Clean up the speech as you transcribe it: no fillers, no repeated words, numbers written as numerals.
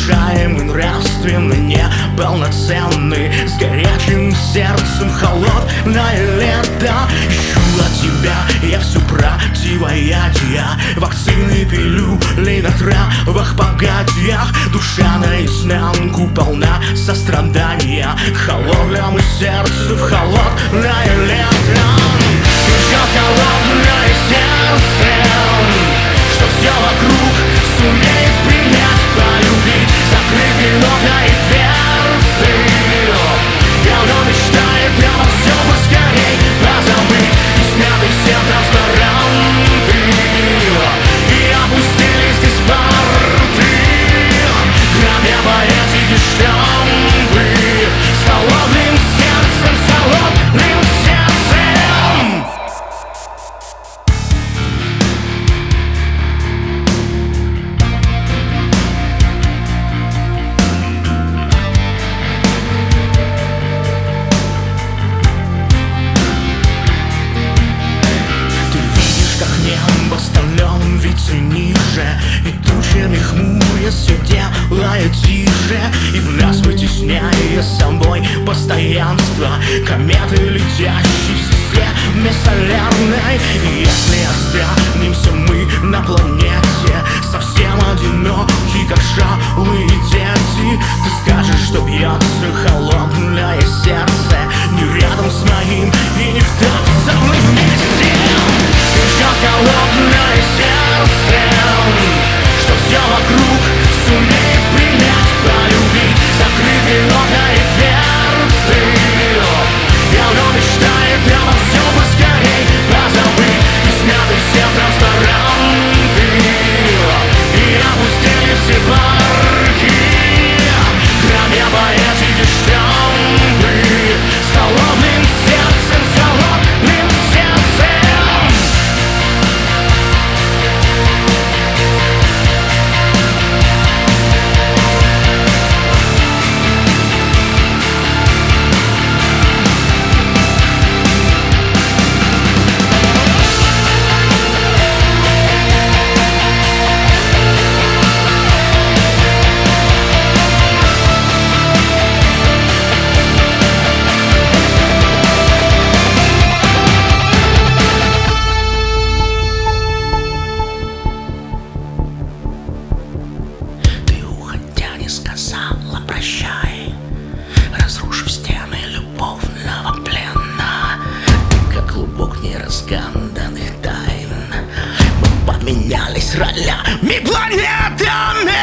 Нерешаемый, нравственно неполноценный, с горячим сердцем холодное лето. Ищу от тебя я все противоядия, вакцины, пилюли на травах, погодях. Душа наизнанку полна сострадания, холодному сердцу в холодное лето. Ждет холодное сердце, что все вокруг сумеет принять, полюбить, закрыть окна и дверцы. Давно мечтает обо всем поскорей позабыть, и сняты все транспаранты, и опустились здесь парты, громя поэтики штампы, с холодным сердцем, с холодным сердцем. Столем виться ниже, и тучами хмуря все делает тише, и в нас вытесняя собой постоянство кометы, летящие в системе солярной. И если останемся мы на планете совсем одиноки, как шалые дети, ты скажешь, что бьется холодное сердце не рядом с моим и не в тот самый вместе. Холодное сердце, что все вокруг сумеет принять, полюбить, закрытые окна и дверцы. Давно мечтает обо всем поскорей позабыть, и сняты все транспаранты, и опустили все парки, громя поэтики штампы, с холодным сердцем, с холодным сердцем. Сказала прощай, разрушив стены любовного плена. Ты как клубок неразгаданных тайн, мы поменялись ролями планетами.